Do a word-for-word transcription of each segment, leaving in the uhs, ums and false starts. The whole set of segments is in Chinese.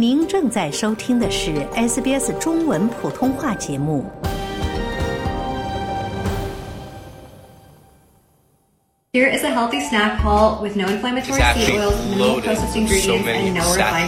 您正在收听的是 S B S 中文普通话节目。 Here is a healthy snack haul with no inflammatory seed oils, minimal processed ingredients, and no refined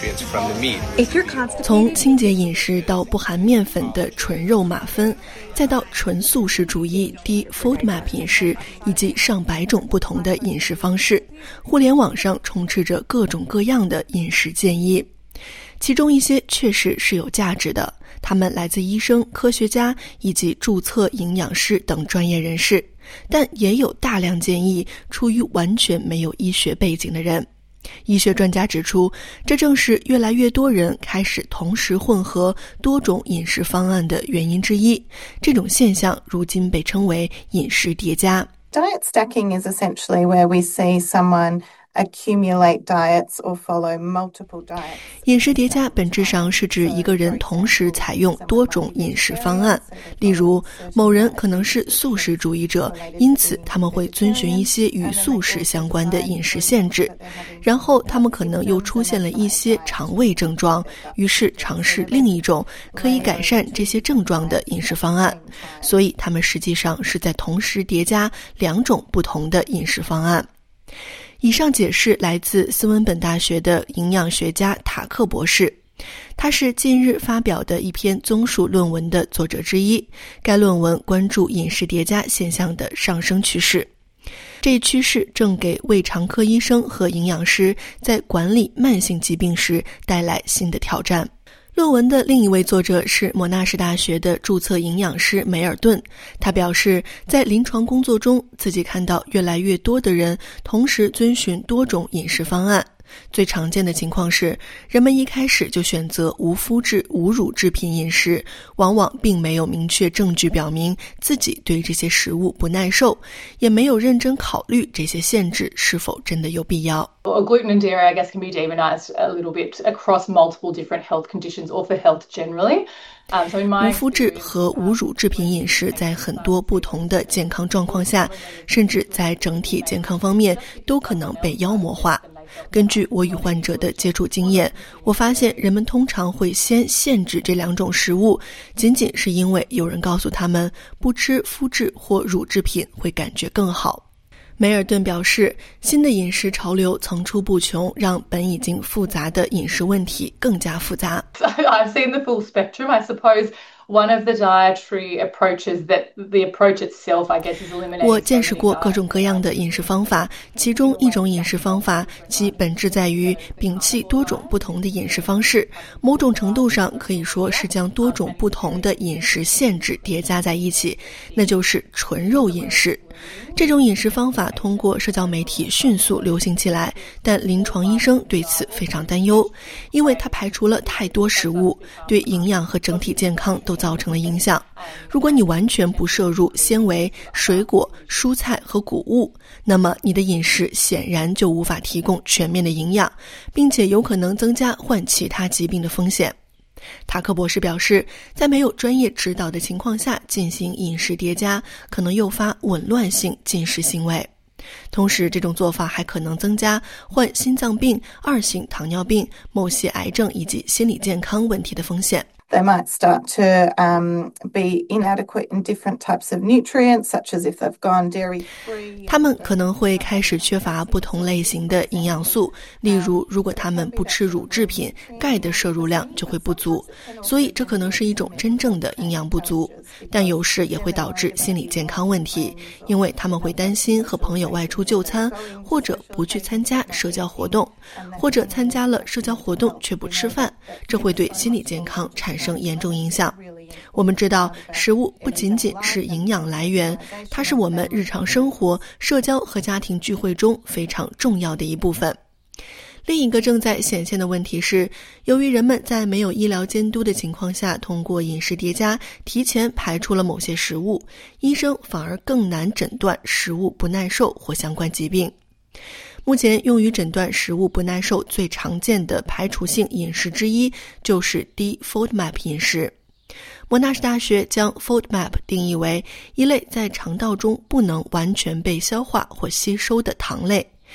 sugars. 从清洁饮食到不含面粉的纯肉马芬，再到纯素食主义低 FODMAP 饮食，以及上百种不同的饮食方式，互联网上充斥着各种各样的饮食建议。其中一些确实是有价值的，他们来自医生、科学家以及注册营养师等专业人士，但也有大量建议出于完全没有医学背景的人。医学专家指出，这正是越来越多人开始同时混合多种饮食方案的原因之一。这种现象如今被称为饮食叠加。 Diet stacking is essentially where we see someone accumulate diets or follow multiple diets. 饮食叠加本质上是指一个人同时采用多种饮食方案，例如某人可能是素食主义者，因此他们会遵循一些与素食相关的饮食限制，然后他们可能又出现了一些肠胃症状，于是尝试另一种可以改善这些症状的饮食方案，所以他们实际上是在同时叠加两种不同的饮食方案。以上解释来自斯温本大学的营养学家塔克博士，他是近日发表的一篇综述论文的作者之一。该论文关注饮食叠加现象的上升趋势。这一趋势正给胃肠科医生和营养师在管理慢性疾病时带来新的挑战。论文的另一位作者是莫纳什大学的注册营养师梅尔顿，他表示，在临床工作中，自己看到越来越多的人同时遵循多种饮食方案。最常见的情况是，人们一开始就选择无麸质、无乳制品饮食，往往并没有明确证据表明自己对这些食物不耐受，也没有认真考虑这些限制是否真的有必要。 Gluten and dairy, I guess, can be demonized a little bit across multiple different health conditions or for health generally. Um, so in my 无麸质和无乳制品饮食在很多不同的健康状况下，甚至在整体健康方面都可能被妖魔化。根据我与患者的接触经验，我发现人们通常会先限制这两种食物，仅仅是因为有人告诉他们不吃麸质或乳制品会感觉更好。梅尔顿表示，新的饮食潮流层出不穷，让本已经复杂的饮食问题更加复杂。 I've seen the full spectrum, I suppose. One of the dietary approaches that the approach itself, I guess, is eliminating. 我见识过各种各样的饮食方法，其中一种饮食方法其本质在于摒弃多种不同的饮食方式，某种程度上可以说是将多种不同的饮食限制叠加在一起，那就是纯肉饮食。这种饮食方法通过社交媒体迅速流行起来，但临床医生对此非常担忧，因为它排除了太多食物，对营养和整体健康都造成了影响。如果你完全不摄入纤维、水果、蔬菜和谷物，那么你的饮食显然就无法提供全面的营养，并且有可能增加患其他疾病的风险。塔克博士表示，在没有专业指导的情况下进行饮食叠加，可能诱发紊乱性进食行为。同时，这种做法还可能增加患心脏病、二型糖尿病、某些癌症以及心理健康问题的风险。 They might start to um, be inadequate in different types of nutrients, such as if they've gone dairy-free. 他们可能会开始缺乏不同类型的营养素，例如，如果他们不吃乳制品，钙的摄入量就会不足，所以这可能是一种真正的营养不足。但有时也会导致心理健康问题，因为他们会担心和朋友外出就餐，或者不去参加社交活动，或者参加了社交活动却不吃饭，这会对心理健康产生严重影响。我们知道，食物不仅仅是营养来源，它是我们日常生活、社交和家庭聚会中非常重要的一部分。另一个正在显现的问题是，由于人们在没有医疗监督的情况下通过饮食叠加提前排除了某些食物，医生反而更难诊断食物不耐受或相关疾病。目前用于诊断食物不耐受最常见的排除性饮食之一就是低 FODMAP 饮食。莫纳什大学将 FODMAP 定义为一类在肠道中不能完全被消化或吸收的糖类。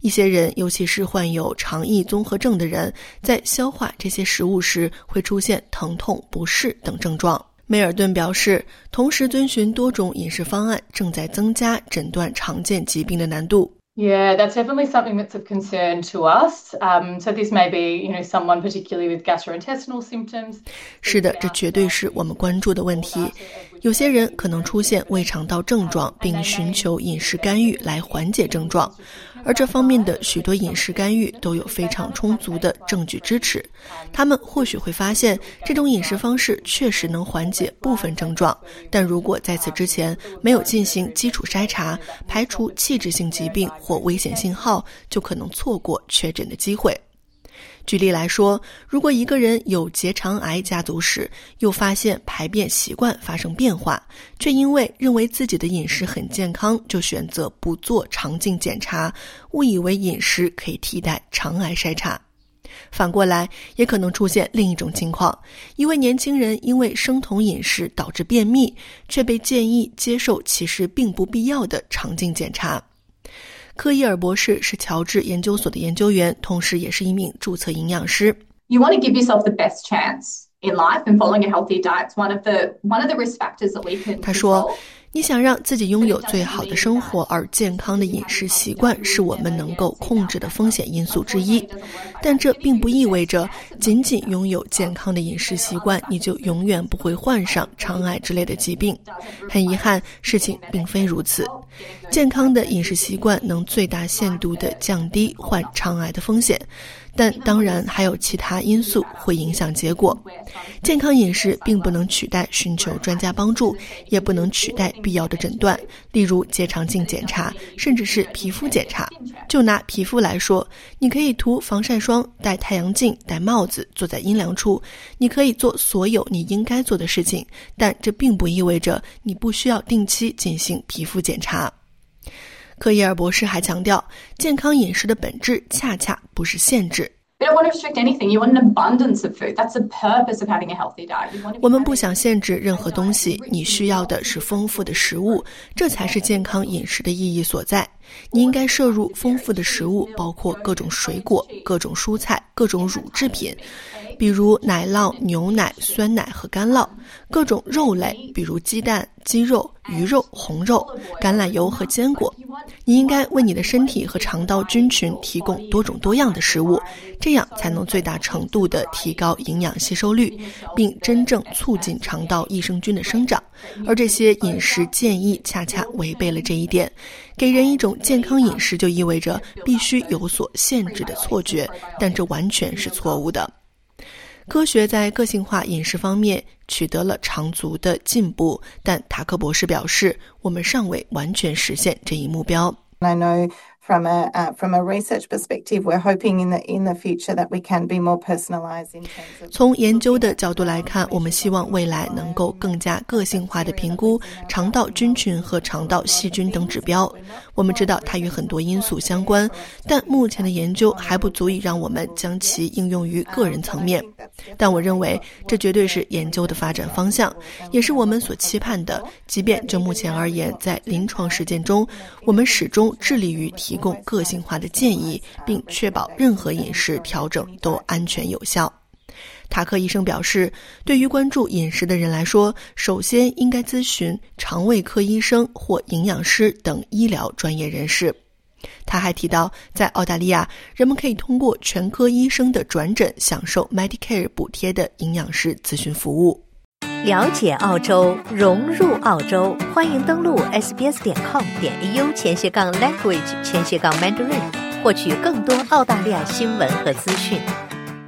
一些人，尤其是患有肠易综合症的人，在消化这些食物时会出现疼痛、不适等症状。梅尔顿表示，同时遵循多种饮食方案正在增加诊断常见疾病的难度。 Yeah, that's definitely something that's of concern to us. Um, so this may be, you know, someone particularly with gastrointestinal symptoms. 是的，这绝对是我们关注的问题。有些人可能出现胃肠道症状，并寻求饮食干预来缓解症状，而这方面的许多饮食干预都有非常充足的证据支持。他们或许会发现，这种饮食方式确实能缓解部分症状，但如果在此之前没有进行基础筛查，排除器质性疾病或危险信号，就可能错过确诊的机会。举例来说，如果一个人有结肠癌家族史，又发现排便习惯发生变化，却因为认为自己的饮食很健康，就选择不做肠镜检查，误以为饮食可以替代肠癌筛查。反过来，也可能出现另一种情况，一位年轻人因为生酮饮食导致便秘，却被建议接受其实并不必要的肠镜检查。科伊尔博士是乔治研究所的研究员，同时也是一名注册营养师。 You want to give yourself the best chance in life, and following a healthy diet is one of the one of the risk factors that we can control. 他说，你想让自己拥有最好的生活，而健康的饮食习惯是我们能够控制的风险因素之一。但这并不意味着仅仅拥有健康的饮食习惯，你就永远不会患上肠癌之类的疾病。很遗憾，事情并非如此。健康的饮食习惯能最大限度地降低患肠癌的风险，但当然还有其他因素会影响结果。健康饮食并不能取代寻求专家帮助，也不能取代必要的诊断，例如结肠镜检查，甚至是皮肤检查。就拿皮肤来说，你可以涂防晒霜，戴太阳镜，戴帽子，坐在阴凉处，你可以做所有你应该做的事情，但这并不意味着你不需要定期进行皮肤检查。科伊尔博士还强调，健康饮食的本质恰恰不是限制。 You don't want to restrict anything. You want an abundance of food. That's the purpose of having a healthy diet. 我们不想限制任何东西，你需要的是丰富的食物，这才是健康饮食的意义所在。你应该摄入丰富的食物，包括各种水果、各种蔬菜、各种乳制品，比如奶酪、牛奶、酸奶和干酪，各种肉类，比如鸡蛋、鸡肉、鱼肉、红肉、橄榄油和坚果。你应该为你的身体和肠道菌群提供多种多样的食物，这样才能最大程度地提高营养吸收率，并真正促进肠道益生菌的生长。而这些饮食建议恰恰违背了这一点，给人一种健康饮食就意味着必须有所限制的错觉，但这完全是错误的。科学在个性化饮食方面取得了长足的进步，但塔克博士表示，我们尚未完全实现这一目标。 I know from a uh, from a research perspective, we're hoping in the in the future that we can be more personalized in terms of. 从研究的角度来看，我们希望未来能够更加个性化地评估肠道菌群和肠道细菌等指标。我们知道它与很多因素相关，但目前的研究还不足以让我们将其应用于个人层面。但我认为这绝对是研究的发展方向，也是我们所期盼的。即便就目前而言，在临床实践中，我们始终致力于提供个性化的建议，并确保任何饮食调整都安全有效。塔克医生表示，对于关注饮食的人来说，首先应该咨询肠胃科医生或营养师等医疗专业人士。他还提到，在澳大利亚，人们可以通过全科医生的转诊享受 Medicare 补贴的营养师咨询服务。 了解澳洲，融入澳洲，欢迎登录 s b s 点 com 点 a u 前斜杠 language 前斜杠 mandarin，获取更多澳大利亚新闻和资讯。